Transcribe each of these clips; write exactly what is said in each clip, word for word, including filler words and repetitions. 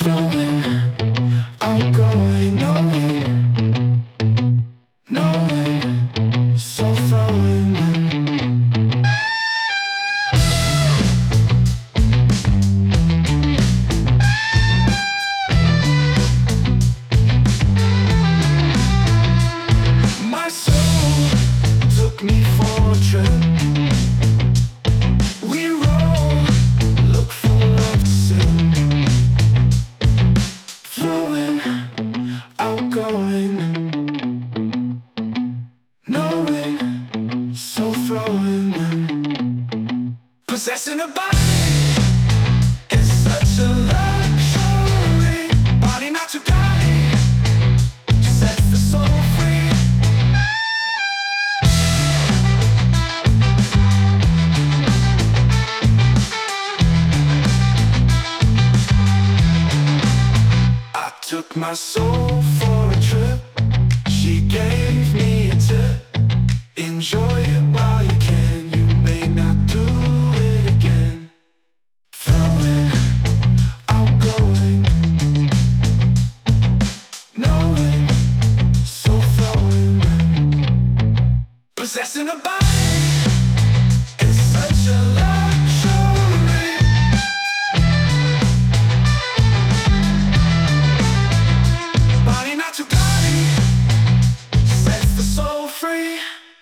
flowing, outgoing, knowing, knowing, so flowing. My soul took me for a trip. We roll, look for love to sing. Flowing, outgoing, knowing, so flowing. Possessing a body is such a luxury. Body not to die, set the soul free. I took my soul for a trip. She gave me a tip. Enjoy it while you can. You may not do it again. Flowing, outgoing, knowing, so flowing. Possessing a body is such a luxury. Body not to body, sets the soul free.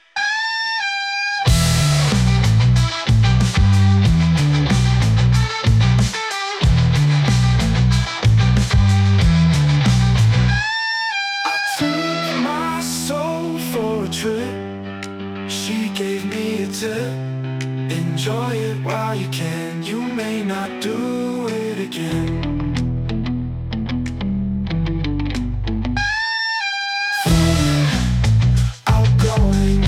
I took my soul for a trip. She gave me a tip. Enjoy it while you can. You may not do it again. Flowing, outgoing,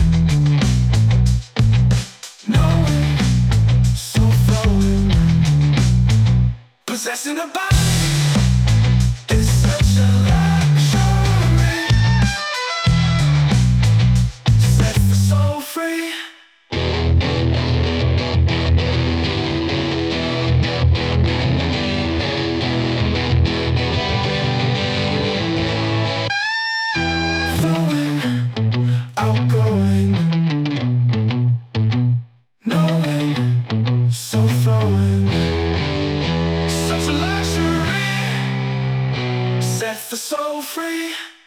knowing, so flowing. Possessing a body is such a luxury. Set the soul free. Flowing, outgoing, knowing, so flowing. Such a luxury, set the soul free.